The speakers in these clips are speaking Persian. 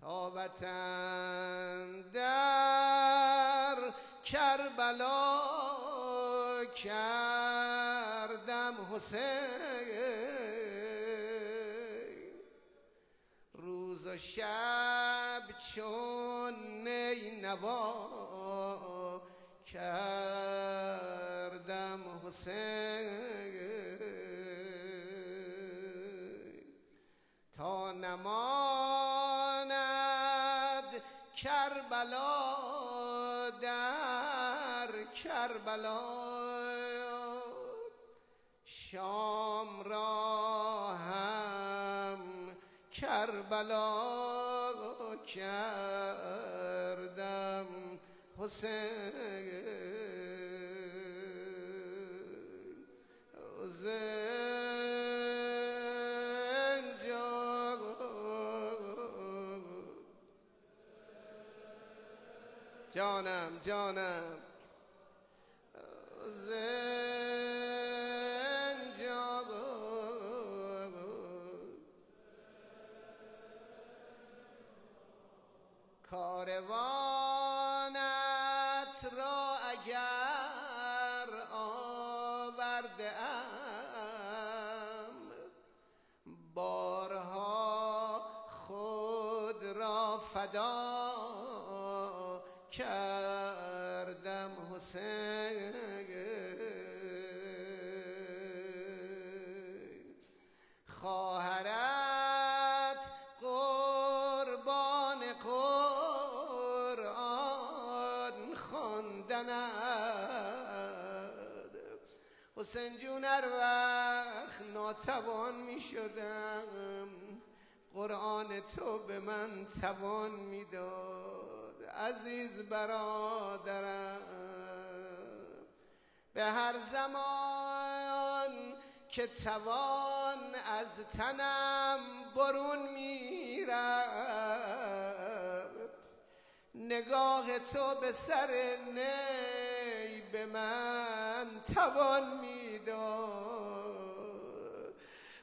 تا وطن در کربلا کردم حسین، روز و شب چون نینوا کردم حسین، تا نماند کربلا در کربلا، شام را هم کربلا کردم حسین. جانم جانم زنجان، کاروانت را اگر آورده ام، بارها خود را فدا کردم حسین. خواهرت قربان قرآن خواندند، حسین جون هر وقت ناتوان می شدم قرآن تو به من توان میداد. عزیز برادرم، به هر زمان که توان از تنم برون میرفت، نگاه تو به سر نی به من توان میداد.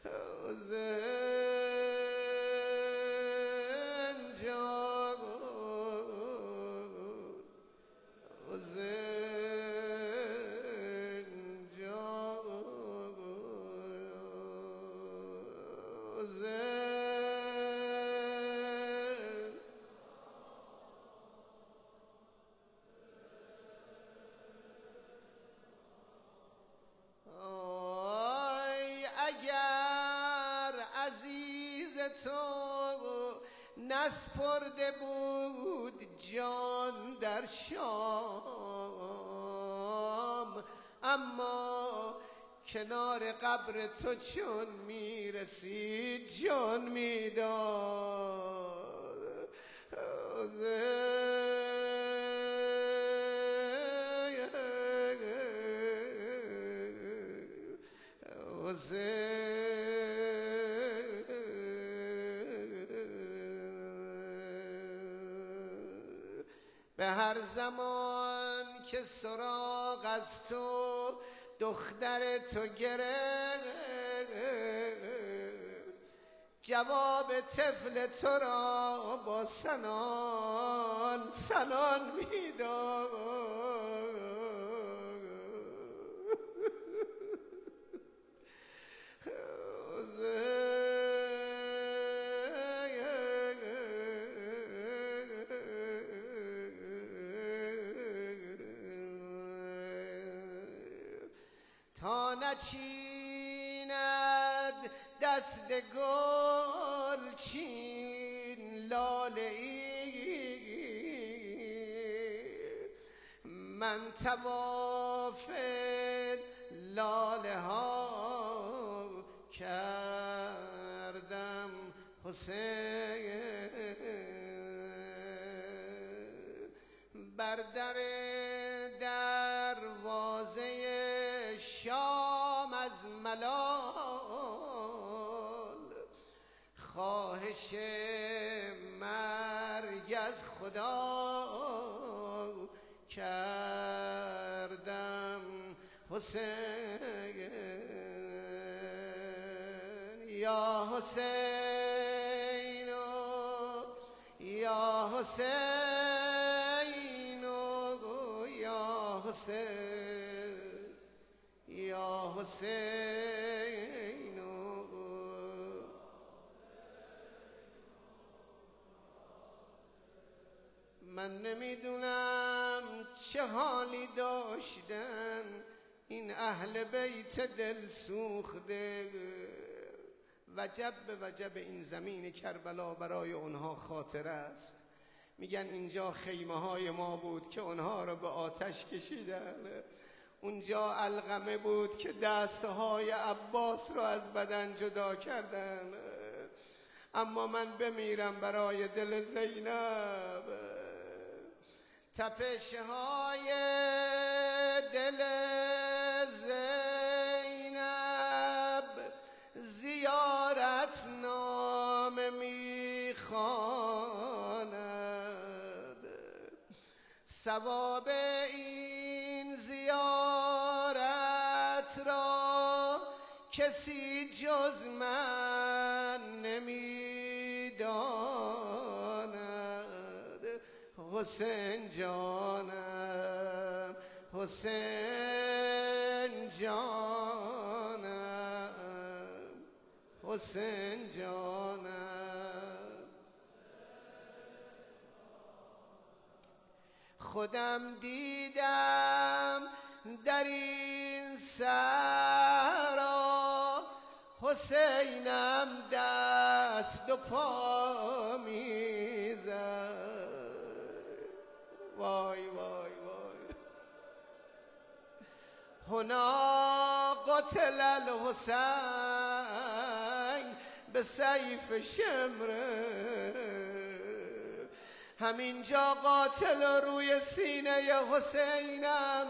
اگر عزیز تو نسپرده بود جان در شام، اما کنار قبر تو چون میرسید جان میداد. به هر زمان که سراغ از تو دختر تو گرفت، جواب طفل تو را با سنان سنان میداد. تا نچیند دست گل چین لاله ای، من طواف لاله ها کردم حسین. بر در دروازه شام از ملال، خواهش مرگ از خدا کردم حسین. یا حسین حسین یا حسین یا حسین من نمیدونم چه حالی داشتن این اهل بیت دل سوخته. وجب به وجب این زمین کربلا برای اونها خاطره است. میگن اینجا خیمه های ما بود که اونها رو به آتش کشیدن، اونجا علقمه بود که دستهای عباس رو از بدن جدا کردن. اما من بمیرم برای دل زینب. تپش های دل زینب زیارت نامه میخواند. ثواب این زیارت را کسی جز من نمیداند. حسین جانم، حسین جانم، حسین جانم. خودم دیدم در این سرا حسینم دست و پا میزد. وای وای وای. هنا قتل الحسین به سیف شمره. همینجا قاتل روی سینه حسینم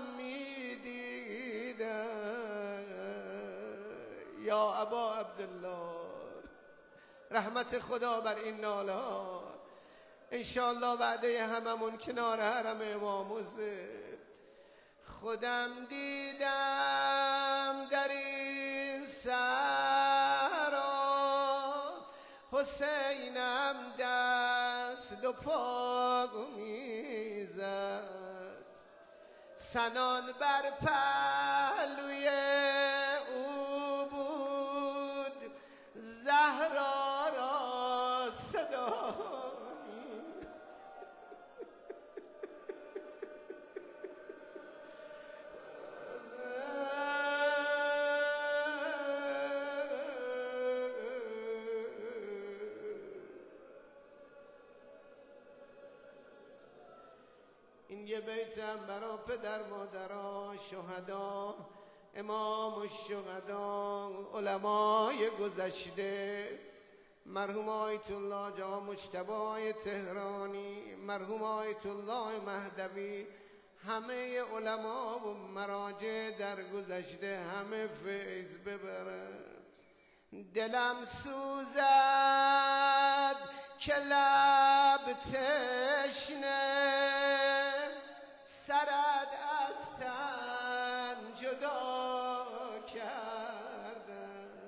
میدیدم. یا ابا عبدالله، رحمت خدا بر این ناله ها. انشاءالله بعده هممون کنار حرم امام حسین. خودم دیدم در این سرا حسینم دست و پا میزد. سنان بر پهلوی او بود زهرا را صدا. این یه بیتم برا پدر مادرها شهدا، امام الشهدا، علمای گذشته، مرحوم آیت الله جا مجتبی تهرانی، مرحوم آیت الله مهدوی، همه علما و مراجع در گذشته همه فیض ببرن. دلم سوزد که لب تشنه سرد از تن جدا کردم.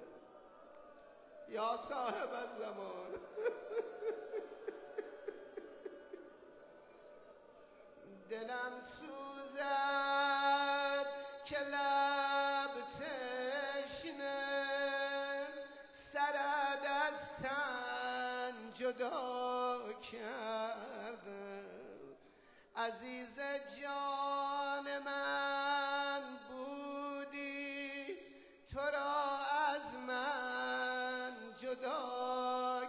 یا صاحب الزمان دلم سوزد که لب تشنه سرد از تن جدا کردم. عزیز جان من بودی تو را از من جدا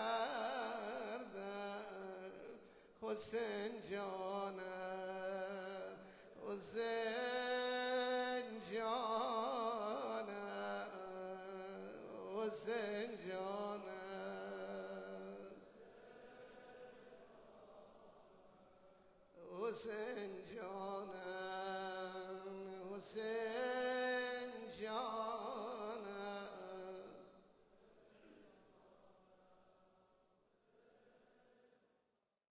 کردم. حسین جانم، حسین جانم، حسین جانم، حسین جانم.